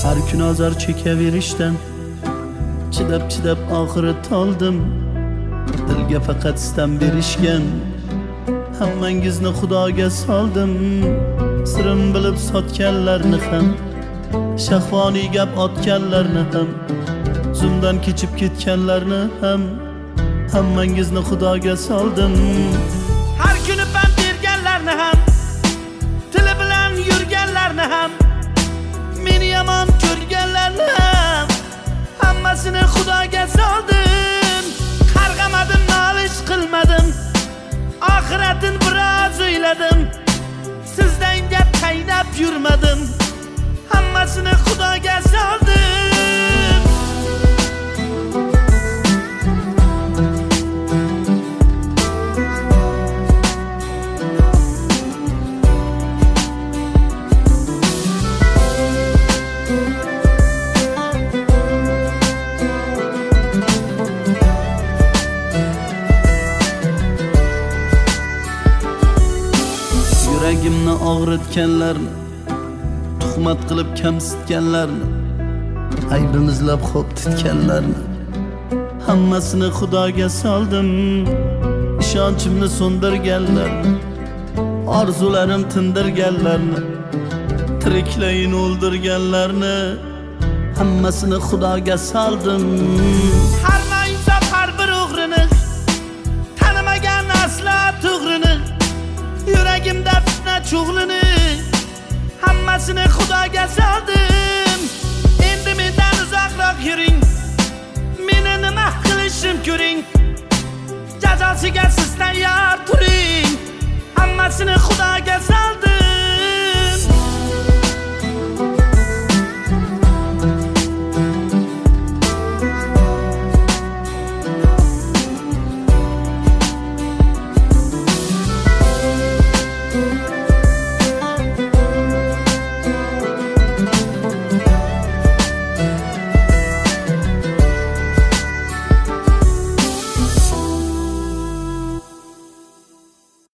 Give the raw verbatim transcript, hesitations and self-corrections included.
Har kun azar chekaverishdan chidab chidab oxiri toldim. Dilga faqat istam berishgan, hammangizni xudoga soldim. Sirim bilib sotganlarni ham, shahvoniy gap otganlarni ham, zumdan kechib ketganlarni ham, hammangizni xudoga soldim. Har kuni pand berganlarni ham, tili bilan yurganlarni ham, meni yomon ko'rganlarni ham, hammasini xudoga soldim. Qarg'amadim, nolish qilmadim, oxiratin biroz o'yladim. Sizdan gap qaynab yurmadim, hammasini xudoga soldim. Yuragimni og'ritganlarni, tuhmat qilib kamsitganlarni, aybim izlab xo'p titganlarni, hammasini xudoga soldim. Ishonchimni so'ndirganlarni, orzularim tindirganlarni, tiriklayin o'ldirganlarni, hammasini xudoga soldim. Har noinsof har bir o'g'rini, tanimagan aslo to'g'rini, yuragimda fitna cho'g'lini, hammasini xudoga soldim. Endi mendan uzoqroq yuring, meni nima qilishim ko'ring, jazosiga siz tayyor turing, hammasini